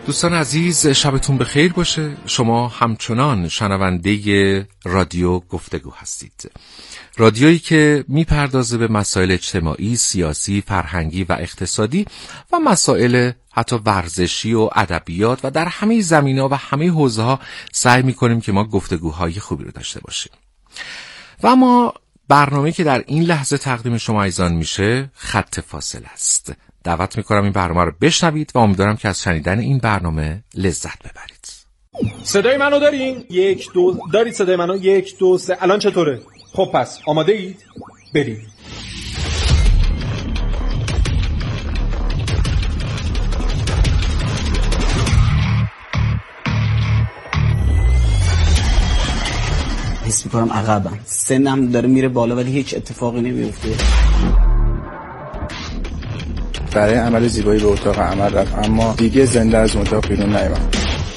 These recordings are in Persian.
دوستان عزیز، شبتون بخیر باشه. شما همچنان شنونده رادیو گفتگو هستید، رادیویی که میپردازه به مسائل اجتماعی، سیاسی، فرهنگی و اقتصادی و مسائل حتی ورزشی و ادبیات و در همه زمینه‌ها و همه حوزه‌ها سعی میکنیم که ما گفتگوهای خوبی رو داشته باشیم. و اما برنامه‌ای که در این لحظه تقدیم شما عزیزان میشه خط فاصله است. دعوت میکنم این برنامه رو بشنوید و امیدوارم که از شنیدن این برنامه لذت ببرید. صدای منو دارین؟ 1 2 دارید صدای منو؟ 1 2 3. الان چطوره؟ خب پس آماده اید؟ بریم. حس میکنم عقبم، سنم داره میره بالا ولی هیچ اتفاقی نمیفته. برای عمل زیبایی به اتاق عمل رفت، اما دیگه زنده از اتاق بیرون نیامد.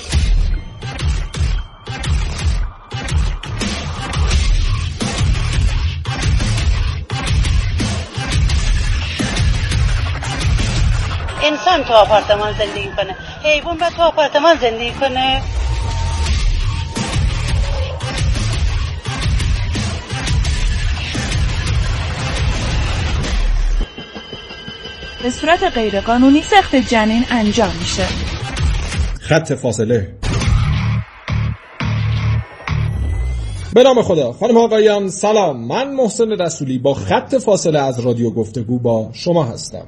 انسان تو آپارتمان زندگی کنه، حیوان باید تو آپارتمان زندگی کنه. به صورت غیرقانونی سخت جنین انجام میشه. خط فاصله. به نام خدا. خانم آقایان سلام، من محسن رسولی با خط فاصله از رادیو گفتگو با شما هستم.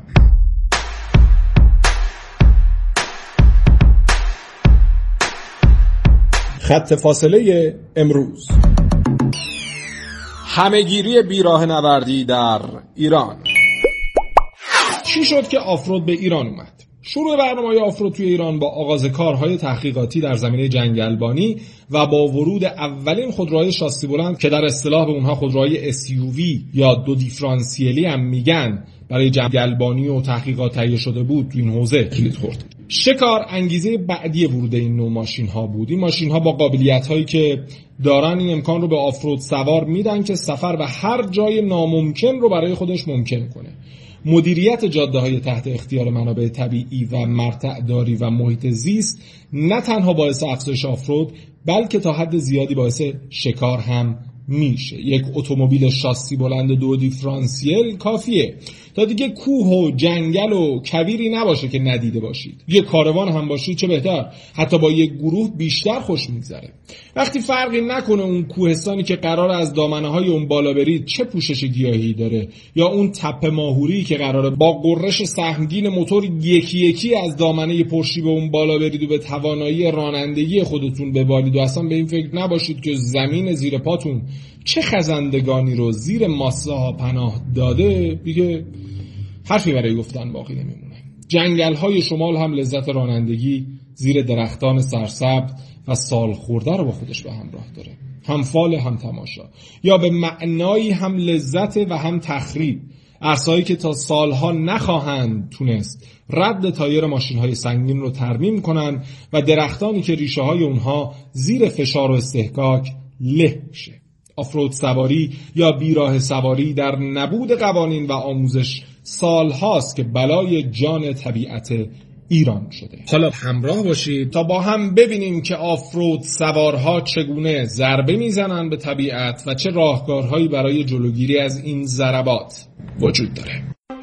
خط فاصله امروز: همه‌گیری بیراه نوردی در ایران. چی شد که آفرود به ایران اومد؟ شروع برنامه‌های آفرود توی ایران با آغاز کارهای تحقیقاتی در زمینه جنگلبانی و با ورود اولین خودروهای شاسی بلند که در اصطلاح به اونها خودروهای SUV یا دو دیفرانسیلی هم میگن برای جنگلبانی و تحقیقات تهیه شده بود تو این حوزه کلید خورد. شکار انگیزه بعدی ورود این نوع ماشین ها بود. این ماشین ها با قابلیت هایی که دارن این امکان رو به آفرود سوار میدن که سفر به هر جای ناممکن رو برای خودش ممکن کنه. مدیریت جاده‌های تحت اختیار منابع طبیعی و مرتع‌داری و محیط زیست نه تنها باعث افزایش آفرود بلکه تا حد زیادی باعث شکار هم میشه. یک اتومبیل شاسی بلند دو دیفرانسیل کافیه تا دیگه کوه و جنگل و کویری نباشه که ندیده باشید. یه کاروان هم باشید چه بهتر، حتی با یک گروه بیشتر خوش میگذره. وقتی فرقی نکنه اون کوهستانی که قرار از دامنه‌های اون بالا برید چه پوشش گیاهی داره، یا اون تپه ماهوری که قراره با قررش سهمگین موتور یکی یکی از دامنه پرشیب اون بالا برید و به توانایی رانندگی خودتون ببالید و اصلا به این فکر نباشید که زمین زیر پاتون چه خزندگانی رو زیر ماسه ها پناه داده، دیگه حرفی برای گفتن باقی نمیمونه. جنگل های شمال هم لذت رانندگی زیر درختان سرسبز و سال خورده رو با خودش به همراه داره. هم فال هم تماشا، یا به معنایی هم لذت و هم تخریب. عرصه‌ای که تا سالها نخواهند تونست رد تایر ماشین‌های سنگین رو ترمیم کنن و درختانی که ریشه های اونها زیر فشار و استحکاک له میشه. آفرود سواری یا بیراه سواری در نبود قوانین و آموزش سال هاست که بلای جان طبیعت ایران شده. حالا همراه باشید تا با هم ببینیم که آفرود سوارها چگونه ضربه میزنن به طبیعت و چه راهکارهایی برای جلوگیری از این ضربات وجود داره.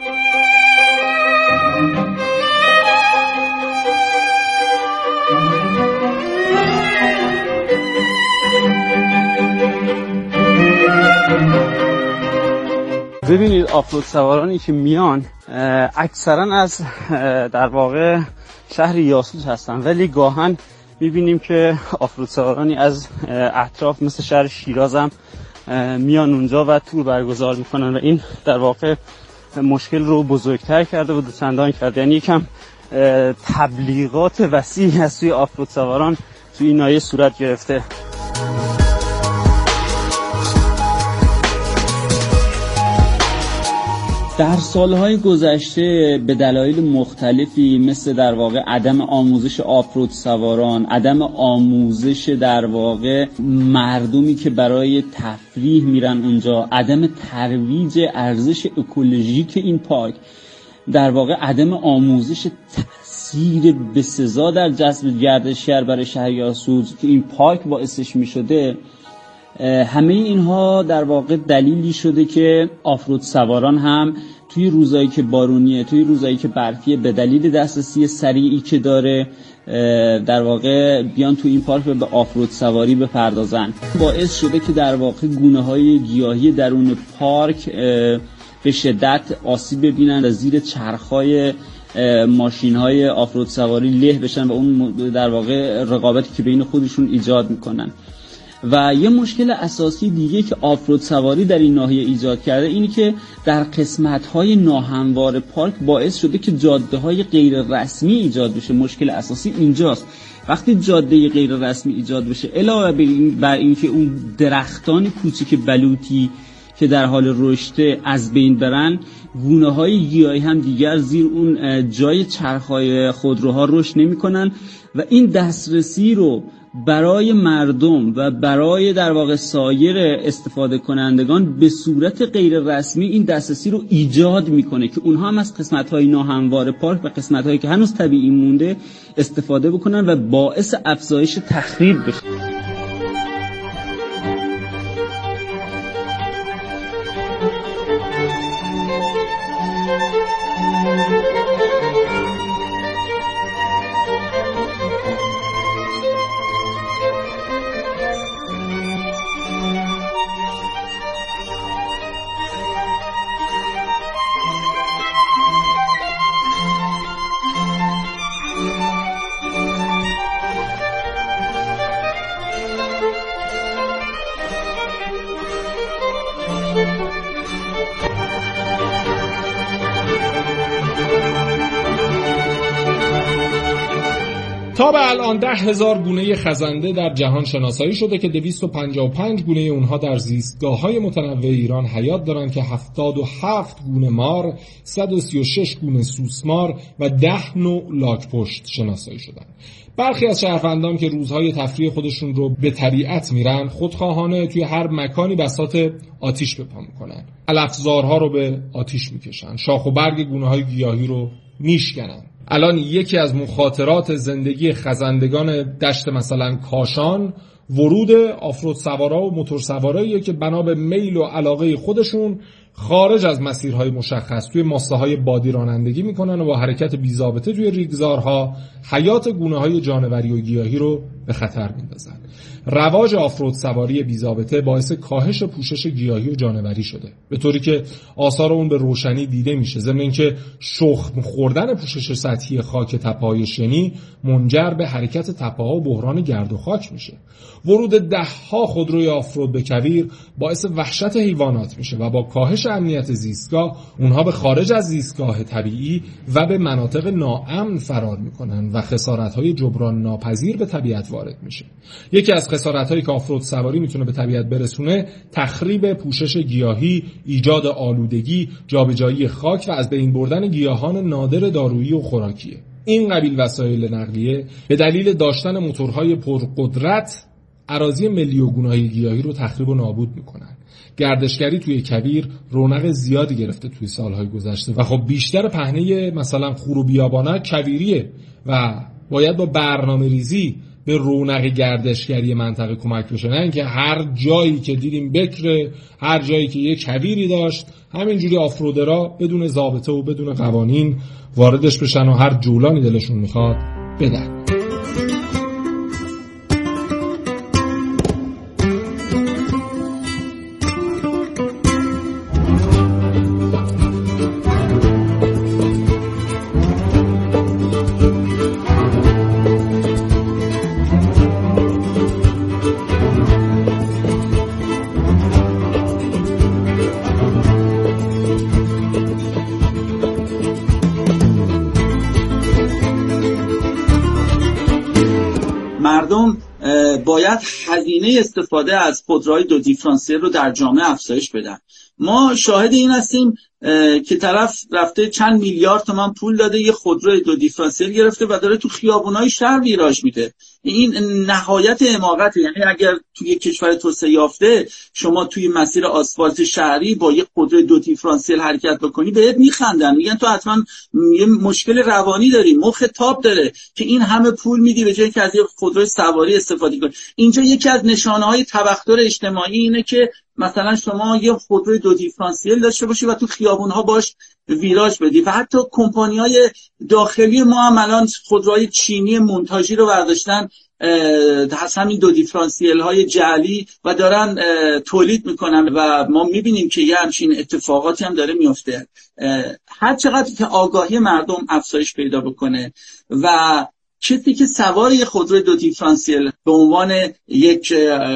ببینید آفرود سوارانی که میان اکثرا از در واقع شهر یاسوج هستن، ولی گاهن میبینیم که آفرود سوارانی از اطراف مثل شهر شیراز هم میان اونجا و تور برگزار میکنن و این در واقع مشکل رو بزرگتر کرده و دوچندان کرده. یعنی یکم تبلیغات وسیعی از سوی آفرود سواران توی این ناحیه صورت گرفته. در سالهای گذشته به دلایل مختلفی مثل در واقع عدم آموزش آفرود سواران، عدم آموزش در واقع مردمی که برای تفریح میرن اونجا، عدم ترویج ارزش اکولوژیک این پارک، در واقع عدم آموزش تأثیر بسزا در جذب گردشگر برای شهر یاسوج که این پارک باعثش می شده، همه اینها در واقع دلیلی شده که آفرود سواران هم توی روزایی که بارونیه، توی روزایی که برفیه، به دلیل دسترسی سریعی که داره در واقع بیان توی این پارک به آفرود سواری بپردازن. باعث شده که در واقع گونه‌های گیاهی درون پارک به شدت آسیب ببینن و زیر چرخ‌های ماشین‌های آفرود سواری له بشن و اون در واقع رقابتی که بین خودشون ایجاد میکنن. و یه مشکل اساسی دیگه که آفرود سواری در این ناحیه ایجاد کرده اینی که در قسمت‌های ناهموار پارک باعث شده که جاده‌های غیر رسمی ایجاد بشه. مشکل اساسی اینجاست. وقتی جاده غیر رسمی ایجاد بشه، علاوه بر این که اون درختان کوچیک بلوطی که در حال رشد از بین برن، گونه‌های گیاهی هم دیگر زیر اون جای چرخ‌های خودروها رشد نمی‌کنن و این دسترسی رو برای مردم و برای در واقع سایر استفاده کنندگان به صورت غیر رسمی این دسترسی رو ایجاد میکنه که اونها هم از قسمت‌های ناهموار پارک و قسمت‌هایی که هنوز طبیعی مونده استفاده بکنن و باعث افزایش تخریب بشه. تا به الان 10,000 گونه خزنده در جهان شناسایی شده که 255 گونه اونها در زیستگاه‌های متنوع ایران حیات دارند که 77 گونه مار، 136 گونه سوسمار و 10 نوع لاک‌پشت شناسایی شدند. برخی از شهروندان که روزهای تفریح خودشون رو به طبیعت میرن، خودخواهانه توی هر مکانی بساط آتیش به پا میکنن. علفزارها رو به آتیش میکشن، شاخ و برگ گونه‌های گیاهی رو میشکنن. الان یکی از مخاطرات زندگی خزندگان دشت مثلا کاشان ورود آفرود سوارا و موتور سواراییه که بنا به میل و علاقه خودشون خارج از مسیرهای مشخص توی ماسه‌های بادی رانندگی میکنن و با حرکت بی‌ضابطه توی ریگزارها حیات گونه‌های جانوری و گیاهی رو به خطر میندازن. رواج آفرود سواری بی‌ضابطه باعث کاهش پوشش گیاهی و جانوری شده، به طوری که آثار اون به روشنی دیده میشه، ضمن اینکه شخم خوردن پوشش سطحی خاک تپه‌های شنی منجر به حرکت تپه‌ها و بحران گرد و خاک میشه. ورود ده‌ها خودروی آفرود به کویر باعث وحشت حیوانات میشه و با کاهش امنیت زیستگاه اونها به خارج از زیستگاه طبیعی و به مناطق ناامن فرار میکنن و خسارت‌های جبران ناپذیر به طبیعت وارد میشه. یکی از خسارت‌هایی که آفرود سواری میتونه به طبیعت برسونه تخریب پوشش گیاهی، ایجاد آلودگی، جابجایی خاک و از بین بردن گیاهان نادر دارویی و خوراکیه. این قبیل وسایل نقلیه به دلیل داشتن موتورهای پرقدرت اراضی ملی و گونه‌های گیاهی رو تخریب و نابود میکنن. گردشگری توی کویر رونق زیادی گرفته توی سالهای گذشته و خب بیشتر پهنه مثلا خور و بیابانک کویریه و باید با برنامه ریزی به رونق گردشگری منطقه کمک بشه، نه اینکه هر جایی که دیدیم بکره، هر جایی که یک کویری داشت همینجوری آفرودرها بدون ضابطه و بدون قوانین واردش بشن و هر جولانی دلشون میخواد بدن. مردم باید هزینه استفاده از خودروهای دو دیفرانسیل رو در جامعه افزایش بدن. ما شاهد این هستیم که طرف رفته چند میلیارد تومان پول داده یه خودروی دو دیفرانسیل گرفته و داره تو خیابونای شهر ویراژ میده. این نهایت حماقته. یعنی اگر توی یک کشور توسعه یافته شما توی مسیر آسفالت شهری با یک خودروی 2 دیفرانسیل حرکت بکنی بهت میخندن، میگن تو حتما یه مشکل روانی داری، مخ تاب داره که این همه پول میدی به جایی که از یک خودروی سواری استفاده کنی. اینجا یکی از نشانه‌های تبختر اجتماعی اینه که مثلا شما یه خودروی 2 دیفرانسیل داشته باشی و تو خیابون‌ها باش ویراج بدی. و حتی کمپانی‌های داخلی ما هم الان خودروهای چینی مونتاژی رو برداشتن، همین 2 دیفرانسیل‌های جعلی و دارن تولید میکنن و ما میبینیم که یه همچین اتفاقاتی هم داره میفته. هر چقدر که آگاهی مردم افزایش پیدا بکنه و کسی که سوار یه خودروی 2 دیفرانسیل به عنوان یک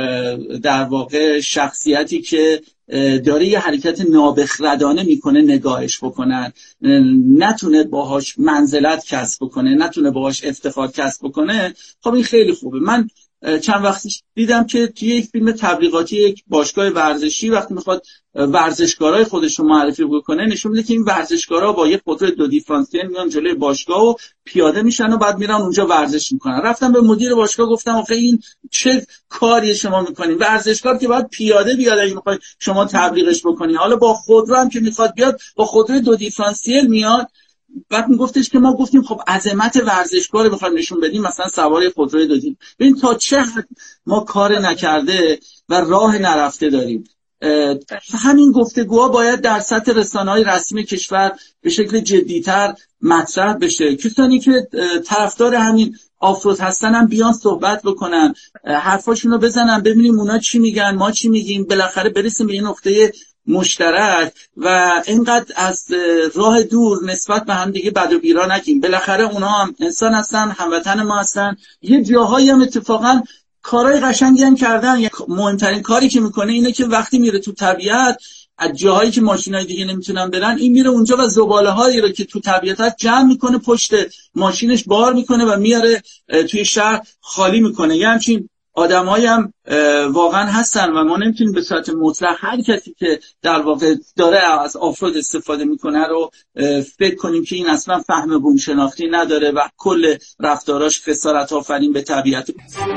در واقع شخصیتی که داره یه حرکت نابخردانه میکنه نگاهش بکنن، نتونه باهاش منزلت کسب بکنه، نتونه باهاش افتخار کسب بکنه، خب این خیلی خوبه. من چند وقتی دیدم که توی یک فیلم تبلیغاتی یک باشگاه ورزشی وقتی میخواد ورزشکارای خودش رو معرفی بکنه نشون میده که این ورزشکارا با یک خودروی 2 دیفرانسیل میان جلوی باشگاه و پیاده میشن و بعد میرن اونجا ورزش میکنن. رفتم به مدیر باشگاه گفتم آخه این چه کاری شما میکنین؟ ورزشکار که باید پیاده بیاد اگه میخوای شما تبلیغش بکنی، حالا با خودرو هم که میخواد بیاد با خودروی 2 دیفرانسیل میاد. بعد میگفتش که ما گفتیم خب عظمت ورزشکار بخوایم نشون بدیم مثلا سوار خودروی 2 دیفرانسیل. ببین تا چه حد ما کار نکرده و راه نرفته داریم. همین گفتگوها باید در سطح رسانه‌های رسمی کشور به شکل جدی‌تر مطرح بشه. کسانی که طرفدار همین آفرود هستن هم بیان صحبت بکنن، حرفاشون رو بزنن، ببینیم اونا چی میگن ما چی میگیم، بالاخره برسیم به این نقطه مشترک و اینقدر از راه دور نسبت به هم دیگه بد و بیرا نگیم. بالاخره اونا هم انسان هستن، هموطن ما هستن. یه جاهایی هم اتفاقا کارهای قشنگی هم کردن. مهمترین کاری که میکنه اینه که وقتی میره تو طبیعت از جاهایی که ماشینای دیگه نمیتونن برن، این میره اونجا و زباله‌هایی رو که تو طبیعت هست جمع میکنه، پشت ماشینش بار میکنه و میاره توی شهر خالی میکنه. یه همچین آدمایی هم واقعا هستن و ما نمیتونیم به صورت مطلق هر کسی که در واقع داره از آفرود استفاده میکنه رو فکر کنیم که این اصلا فهم بوم شناختی نداره و کل رفتاراش خسارت آفرین به طبیعت.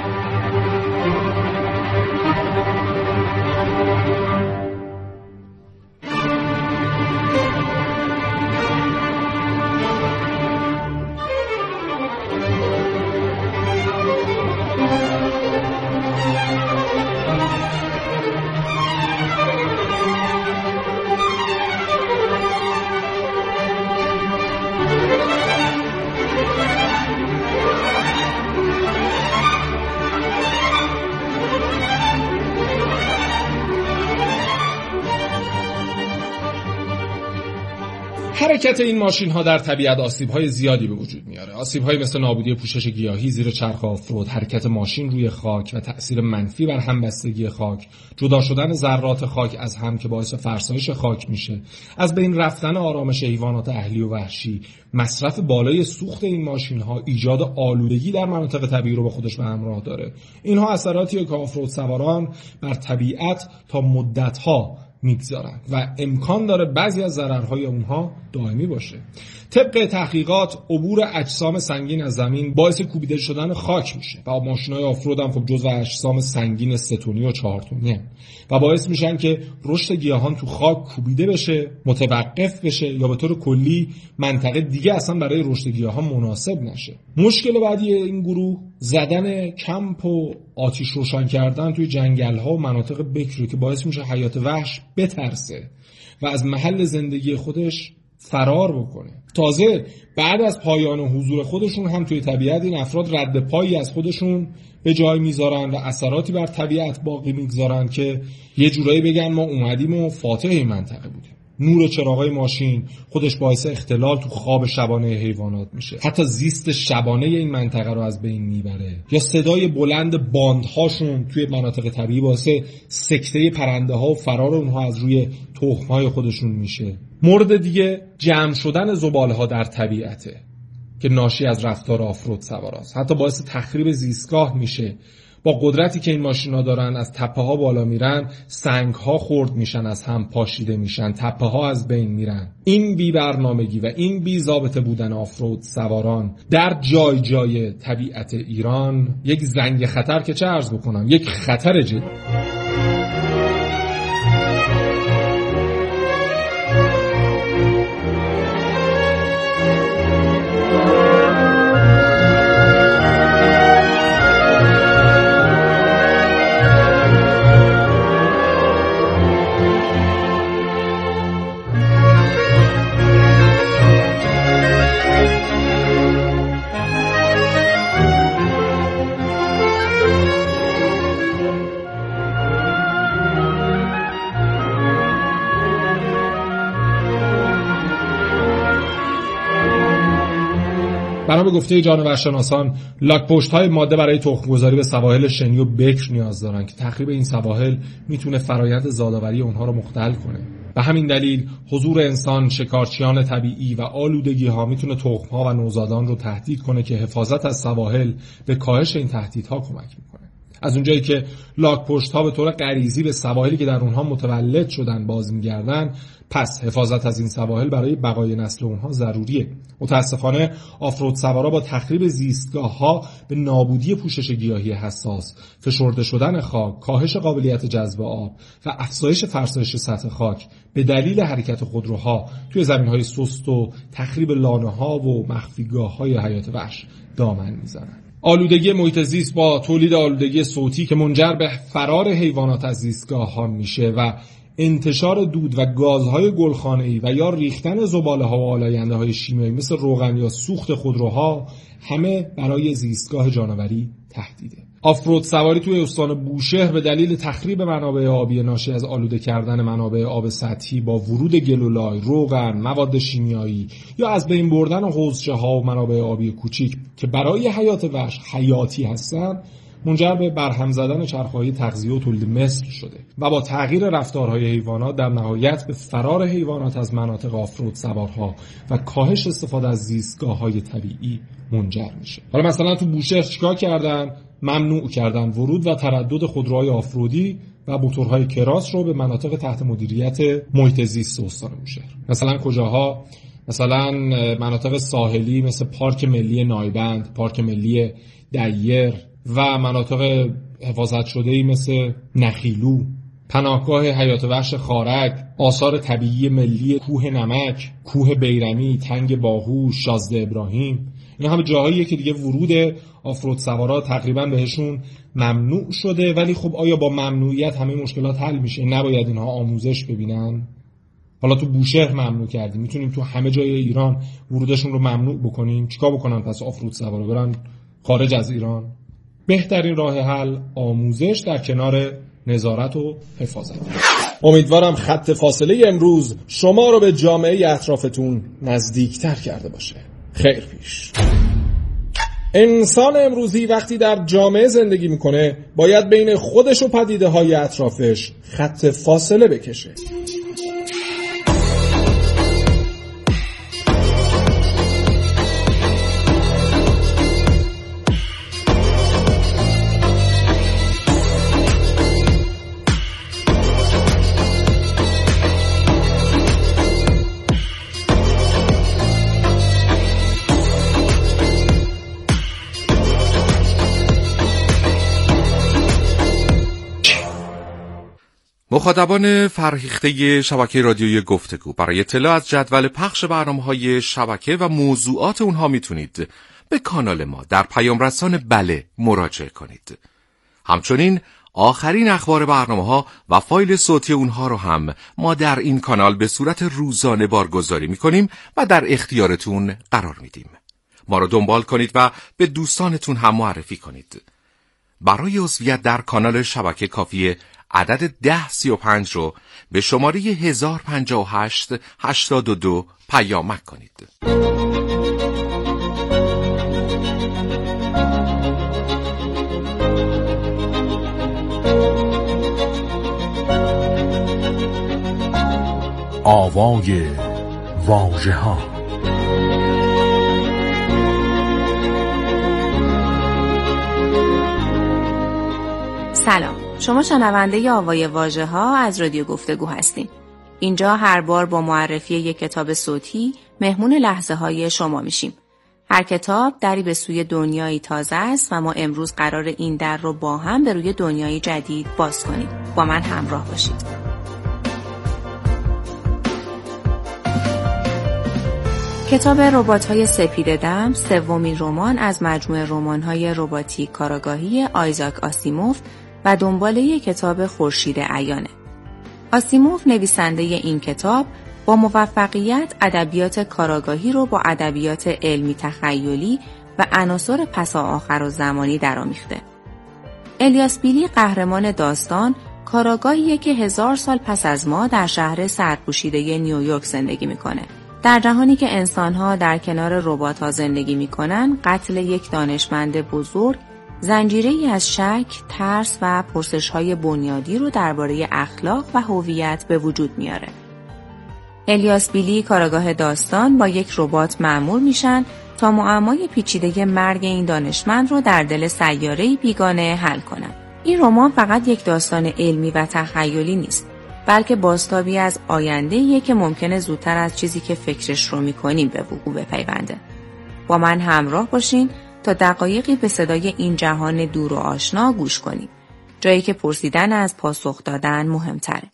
حرکت این ماشین ها در طبیعت آسیب های زیادی به وجود میاره. آسیب های مثل نابودی پوشش گیاهی زیر چرخ آفرود، حرکت ماشین روی خاک و تأثیر منفی بر همبستگی خاک، جدا شدن ذرات خاک از هم که باعث فرسایش خاک میشه، از بین رفتن آرامش حیوانات اهلی و وحشی، مصرف بالای سوخت این ماشین ها ایجاد آلودگی در مناطق طبیعی رو با خودش به همراه داره. اینها اثراتی که آفرود سواران بر طبیعت تا مدت ها میگذارن و امکان داره بعضی از ضررهای اونها دائمی باشه. طبق تحقیقات عبور اجسام سنگین از زمین باعث کوبیده شدن خاک میشه و ماشین‌های آفرود هم خب جزو اجسام سنگین 3 تنی و 4 تنی هستن و باعث میشن که رشد گیاهان تو خاک کوبیده بشه، متوقف بشه یا به طور کلی منطقه دیگه اصلا برای رشد گیاهان مناسب نشه. مشکل بعدی این گروه زدن کمپ و آتش روشن کردن توی جنگل‌ها و مناطق بکری که باعث میشه حیات وحش بترسه و از محل زندگی خودش فرار بکنه. تازه بعد از پایان حضور خودشون هم توی طبیعت این افراد رد پایی از خودشون به جای میذارن و اثراتی بر طبیعت باقی میگذارن که یه جورایی بگن ما اومدیم و فاتح این منطقه بودیم. نور چراغای ماشین خودش باعث اختلال تو خواب شبانه حیوانات میشه، حتی زیست شبانه این منطقه رو از بین میبره. یا صدای بلند باندهاشون توی مناطق طبیعی باعث سکته پرنده ها و فرار اونها از روی تخمهای خودشون میشه. مورد دیگه جمع شدن زباله ها در طبیعته که ناشی از رفتار آفرود سواراست، حتی باعث تخریب زیستگاه میشه. با قدرتی که این ماشینا دارن از تپه ها بالا میرن، سنگ ها خرد میشن، از هم پاشیده میشن، تپه ها از بین میرن. این بی برنامگی و این بی ضابطه بودن آفرود سواران در جای جای طبیعت ایران یک زنگ خطر که چه عرض بکنم، یک خطر جدی. بنا به گفته جانورشناسان، لاک‌پشت‌های ماده برای تخم‌گذاری به سواحل شنی و بکر نیاز دارن که تخریب این سواحل میتونه فرایند زادآوری اونها رو مختل کنه. به همین دلیل حضور انسان، شکارچیان طبیعی و آلودگی‌ها میتونه تخم‌ها و نوزادان رو تهدید کنه که حفاظت از سواحل به کاهش این تهدیدها کمک میکنه. از اونجایی که لاک‌پشت‌ها به طور غریزی به سواحلی که در اونها متولد شدن باز می‌گردن، پس حفاظت از این سواحل برای بقای نسل اونها ضروریه. متاسفانه آفرود سوارا با تخریب زیستگاه‌ها به نابودی پوشش گیاهی حساس، فشرده شدن خاک، کاهش قابلیت جذب آب و افزایش فرسایش سطح خاک به دلیل حرکت خودروها توی زمین‌های سست و تخریب لانه‌ها و مخفیگاه‌های حیات وحش دامن میزنن. آلودگی محیط زیست با تولید آلودگی صوتی که منجر به فرار حیوانات از زیستگاه‌ها میشه و انتشار دود و گازهای گلخانه‌ای و یا ریختن زباله‌ها و آلاینده‌های شیمیایی مثل روغن یا سوخت خودروها همه برای زیستگاه جانوری تهدیده. آفرود سواری توی استان بوشهر به دلیل تخریب منابع آبی ناشی از آلوده کردن منابع آب سطحی با ورود گلولای، روغن، مواد شیمیایی یا از بین بردن حوضچه‌ها و منابع آبی کوچیک که برای حیات وحش حیاتی هستند، منجر به برهم زدن چرخه‌های تغذیه و تولید مثل شده و با تغییر رفتارهای حیوانات در نهایت به فرار حیوانات از مناطق آفرود سوارها و کاهش استفاده از زیستگاه‌های طبیعی منجر میشه. حالا مثلا تو بوشهر چیکار کردن؟ ممنوع کردن ورود و تردد خودروهای آفرودی و موتورهای کراس رو به مناطق تحت مدیریت محیط زیست استان بوشهر. مثلا کجاها؟ مثلا مناطق ساحلی مثل پارک ملی نایبند، پارک ملی دیر و مناطق حفاظت شده‌ای مثل نخیلو، پناهگاه حیات وحش خارک، آثار طبیعی ملی کوه نمک، کوه بیرمی، تنگ باهوش، شازده ابراهیم. اینا همه جاهاییه که دیگه ورود آفرود سوارا تقریبا بهشون ممنوع شده. ولی خب آیا با ممنوعیت همه مشکلات حل میشه؟ نباید اینها آموزش ببینن؟ حالا تو بوشهر ممنوع کردیم، میتونیم تو همه جای ایران ورودشون رو ممنوع بکنیم؟ چیکار بکنن پس آفرود سوارا؟ برن خارج از ایران؟ بهترین راه حل آموزش در کنار نظارت و حفاظت. امیدوارم خط فاصله امروز شما رو به جامعه اطرافتون نزدیکتر کرده باشه. خیر پیش. انسان امروزی وقتی در جامعه زندگی میکنه باید بین خودش و پدیده های اطرافش خط فاصله بکشه. مخاطبان فرهیخته شبکه رادیویی گفتگو، برای اطلاع از جدول پخش برنامه‌های شبکه و موضوعات اونها میتونید به کانال ما در پیام رسان بله مراجعه کنید. همچنین آخرین اخبار برنامه‌ها و فایل صوتی اونها رو هم ما در این کانال به صورت روزانه بارگذاری میکنیم و در اختیارتون قرار میدیم. ما رو دنبال کنید و به دوستانتون هم معرفی کنید. برای عضویت در کانال شبکه کافیه عدد 1035 رو به شماره 1058-82 پیامک کنید. آوای واژه‌ها. سلام، شما شنونده آوای واژه ها از رادیو گفتگو هستین. اینجا هر بار با معرفی یک کتاب صوتی مهمون لحظه های شما میشیم. هر کتاب دری به سوی دنیایی تازه است و ما امروز قرار این در رو با هم به روی دنیای جدید باز کنیم. با من همراه باشید. کتاب ربات‌های سپید دم سومین رمان از مجموعه رمان‌های رباتیک کاراگاهی آیزاک آسیموف و دنباله کتاب خورشید عیانه. آسیموف نویسنده این کتاب با موفقیت ادبیات کاراگاهی رو با ادبیات علمی تخیلی و عناصر پسا آخرالزمانی درآمیخته. الیاس بیلی قهرمان داستان کاراگاهیه که 1000 سال پس از ما در شهر سرپوشیده نیویورک زندگی میکنه. در جهانی که انسان‌ها در کنار ربات‌ها زندگی می‌کنند، قتل یک دانشمند بزرگ زنجیره‌ای از شک، ترس و پرسش‌های بنیادی رو درباره اخلاق و هویت به وجود میاره. الیاس بیلی کاراگاه داستان با یک ربات مأمور میشن تا معمای پیچیده مرگ این دانشمند رو در دل سیاره‌ای بیگانه حل کنن. این رمان فقط یک داستان علمی و تخیلی نیست، بلکه بازتابی از آینده‌ایه که ممکنه زودتر از چیزی که فکرش رو می‌کنیم به وقوع بپیونده. با من همراه باشین تا دقایقی به صدای این جهان دور و آشنا گوش کنیم، جایی که پرسیدن از پاسخ دادن مهمتره.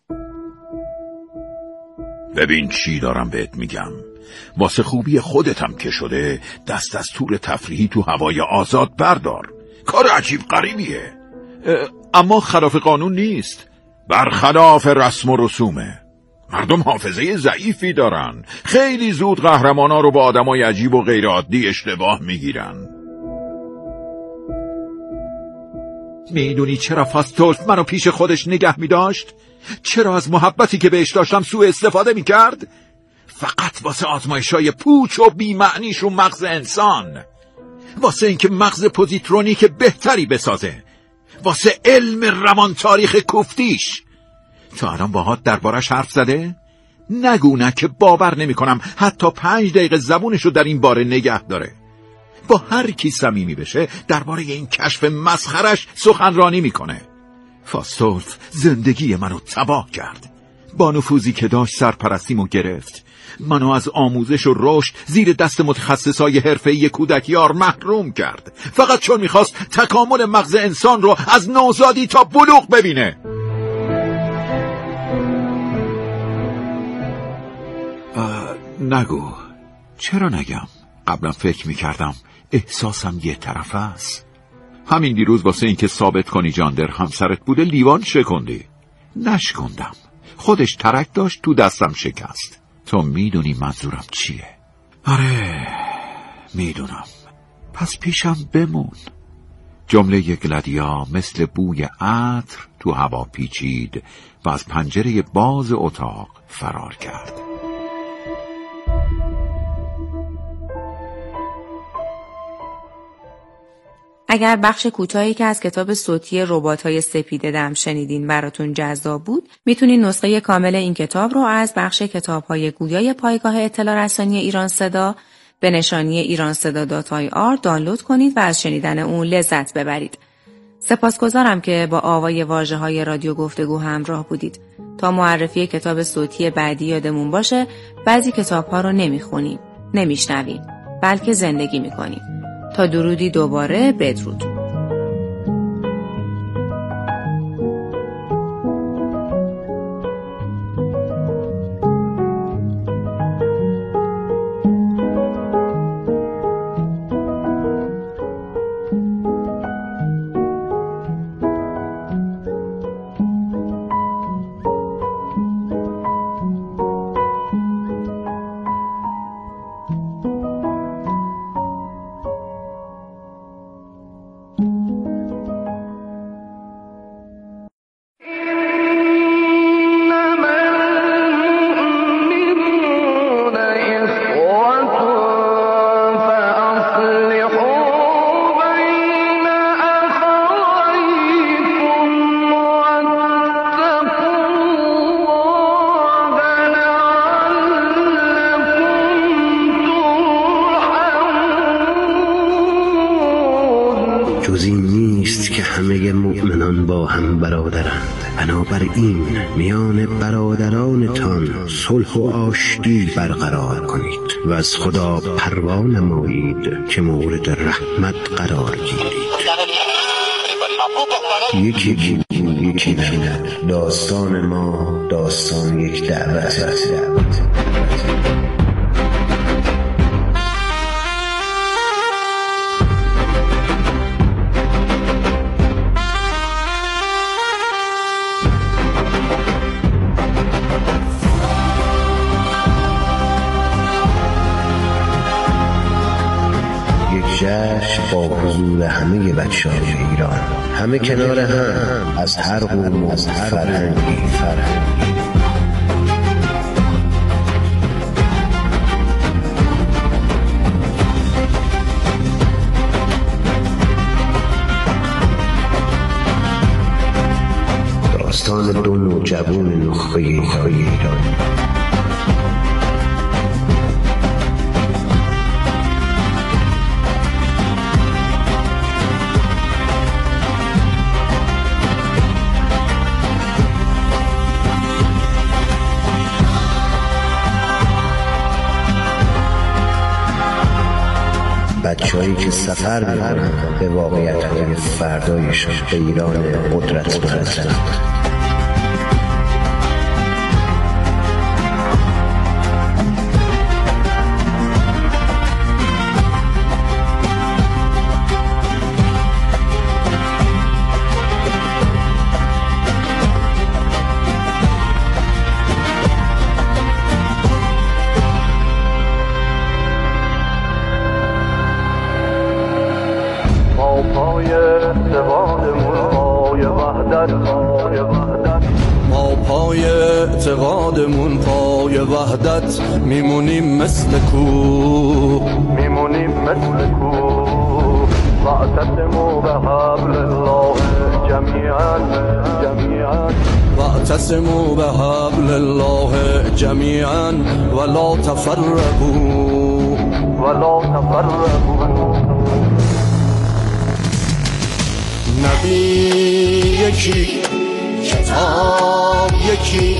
ببین چی دارم بهت میگم. واسه خوبی خودتم که شده دست از تور تفریحی تو هوای آزاد بردار. کار عجیب غریبیه، اما خلاف قانون نیست، برخلاف رسم و رسومه. مردم حافظه ضعیفی دارن، خیلی زود قهرمانا رو با آدمای عجیب و غیر عادی اشتباه میگیرن. میدونی چرا فاستولف منو پیش خودش نگه میداشت؟ چرا از محبتی که بهش داشتم سوء استفاده میکرد؟ فقط واسه آزمایشای پوچ و بی‌معنیش رو مغز انسان، واسه اینکه مغز پوزیترونیک بهتری بسازه، واسه علم روان تاریخ کوفتیش. تا الان باهات دربارش حرف زده؟ نگو نه که باور نمی کنم حتی 5 دقیقه زبونشو در این باره نگه داره. با هر کی صمیمی بشه درباره این کشف مسخرش سخنرانی میکنه. فاستولف زندگی منو تباه کرد. با نفوذی که داشت سرپرستیمو گرفت. منو از آموزش و رشد زیر دست متخصصای حرفه‌ای کودکیار محروم کرد، فقط چون میخواست تکامل مغز انسان رو از نوزادی تا بلوغ ببینه. نگو. چرا نگم؟ قبلا فکر میکردم احساسم یه طرف است. همین دیروز واسه اینکه ثابت کنی جاندر همسرت بوده لیوان شکندی. نشکندم، خودش ترک داشت تو دستم شکست. تو میدونی منظورم چیه؟ آره میدونم. پس پیشم بمون. جمله گلادیا مثل بوی عطر تو هوا پیچید و از پنجره باز اتاق فرار کرد. اگر بخش کوتاهی که از کتاب صوتی ربات‌های سپید دم شنیدین براتون جذاب بود، میتونین نسخه کامل این کتاب رو از بخش کتاب‌های گویای پایگاه اطلاع رسانی ایران صدا به نشانی iranseda.ir دانلود کنید و از شنیدن اون لذت ببرید. سپاسگزارم که با آوای واژه‌های رادیو گفتگو همراه بودید. تا معرفی کتاب صوتی بعدی یادمون باشه بعضی کتاب‌ها رو نمیخونیم، نمیشنویم، بلکه زندگی میکنیم. تا درودی دوباره، بدرود. جز این نیست که همه مؤمنان دشمنان با هم برادرند، بنابراین میان برادرانتان صلح و آشتی برقرار کنید و از خدا پروا نمایید که مورد رحمت قرار گیرید. یکی نه. داستان ما داستان یک دعوت. جشن با حضور همه بچه‌های ایران، همه کنار هم، از هر قوم و از هر فرهنگی. داستان دو نوجوان نخبه ایران. بچه‌هایی که سفر می‌کنند به واقعیت‌های فردایشان، به ایران قدرت برسند. ما پای اعتقادمون پای وحدت میمونیم مثل کوه، واعتصموا بحبل الله جمیعا واعتصموا بحبل الله جمیعا ولا تفرقوا نبی یکی، کتاب یکی،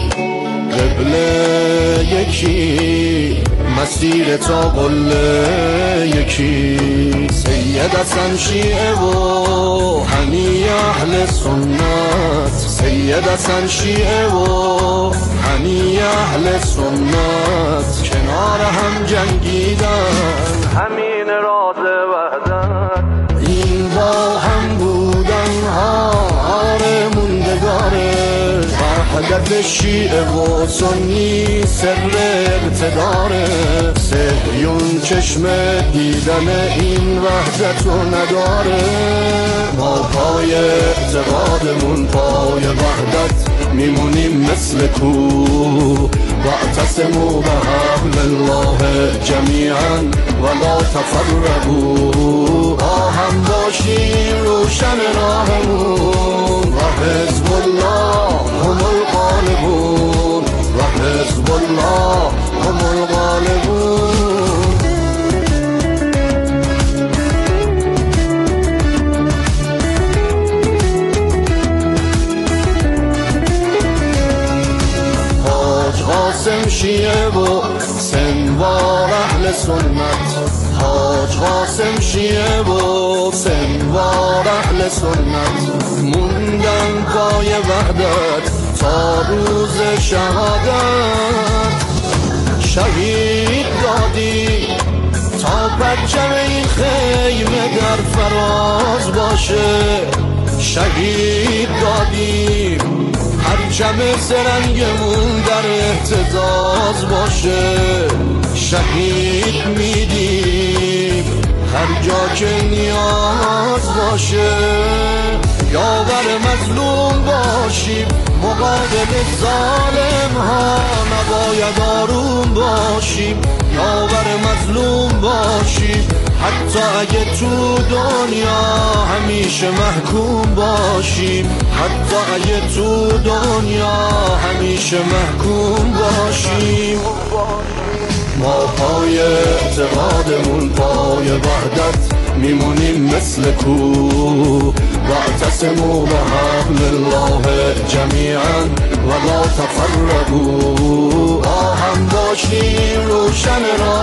قبله یکی، مسیر تا قله یکی، سید حسن شیعه و هنی اهل سنت، سید حسن شیعه و هنی اهل سنت، کنار هم جنگیدن همین راز وحدت، این با هم بودن ها آره موندگاره، وحدت شیعه و سنی سر اقتداره، صهیون چشم دیدن این وحدت رو نداره، ما پای اعتقادمون پای وحدت میمونیم مثل کوه، واعتصموا بحبل الله جمیعا ولا تفرقوا، هم باشیم روشن راهمون و حزب الله هم الغالبون و حزب الله هم الغالبون. حاج قاسم شیعه و سنوار اهل سنت، حاج قاسم شیعه و سنوار اهل سنت، موندن پای وحدت تا روز شهادت، شهید دادی تا پرچم این خیمه در فراز باشه، شهید دادیم پرچم سرنگمون در اهتزاز باشه، شهید میدیم هر جا که نیاز باشه، یاور مظلوم باشیم مقابل ظالم ها، نباید آروم باشیم، یاور مظلوم باشیم حتی اگه تو دنیا همیشه محکوم باشیم، حتی اگه تو دنیا همیشه محکوم باشیم. ما پای اعتقادمون پای وحدت میمونیم مثل کوه واعتصموا بحبل الله جمیعا ولا تفرقوا آهم باشیم روشن را